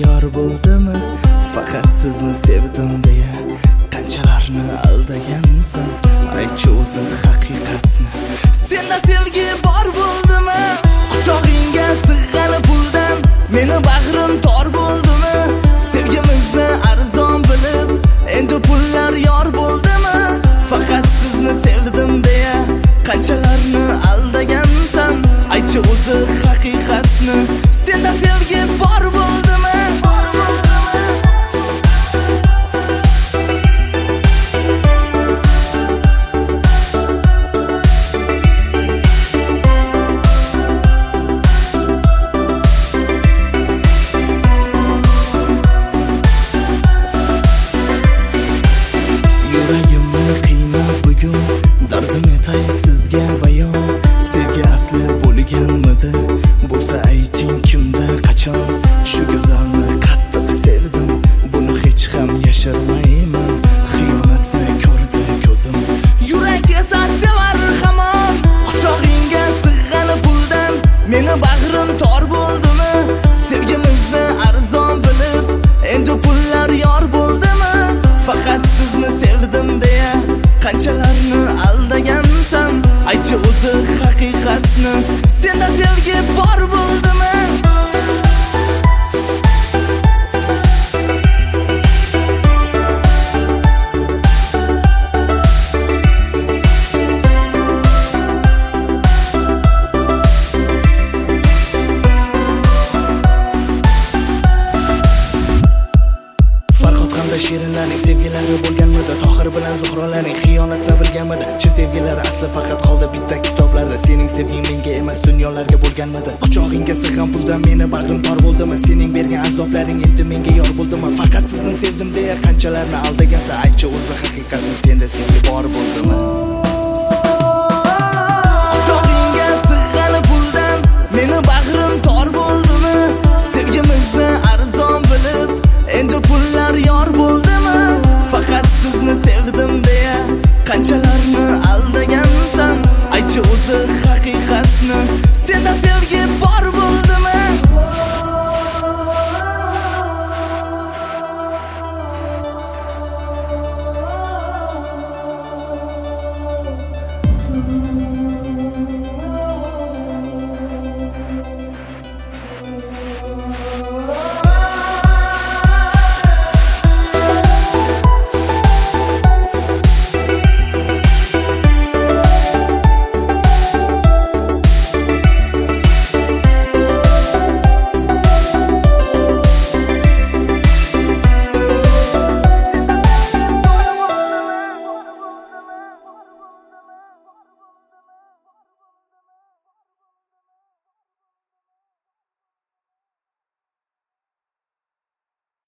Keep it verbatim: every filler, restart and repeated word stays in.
yor bo'ldimi? Faqat sizni sevdim deya qanchalarni aldagansan? Aytchi o'zi haqiqatni. Senda sevgi bor bo'ldimi? Quchog'ingga sig'gan puldan meni bag'rim tor bo'ldimi? Sevgimizni arzon bilib endi pullar yor bo'ldimi? Faqat sizni sevdim deya qanchalarni aldagansan? Aytchi o'zi haqiqatni. Senda sevgi bor bo'ldimi? Yuragimni qiynab bugun dardim etay sizga bayon. Sevgi asli bo'lganmidi? Bo'lsa ayting kimda qachon? Shu go'zalni qattiq sevdim, buni hech ham yashirmayman. Xiyonatni ko'rdi ko'zim, yurak esa sevar hamon. Quchog'ingga sig'gan puldan meni bag'rim tor bo'ldimi? Sevgimizni arzon bilib endi pullar yor bo'ldimi? Faqat sizni sevdim deya qanchalarni aldagansan? Aytchi o'zi haqiqatni. Senda sevgi bor bo'ldimi? Shirinlarning sevgilari bo'lganmidi? Tohir bilan Zuhrolarning xiyonatini bilganmidi? Chi sevgilari asli faqat qoldi bitta kitoblarda. Sening sevging menga emas dunyolarga bo'lganmidi? Quchog'ingga sig'gan puldan meni bag'rim tor bo'ldimi? Sening bergan azoblaring endi menga yor bo'ldimi? Faqat sizni sevdim deya qanchalarni aldagansan? Aytchi o'zi haqiqatni. Senda sevgi bor bo'ldimi? Quchog'ingga sig'gan puldan meni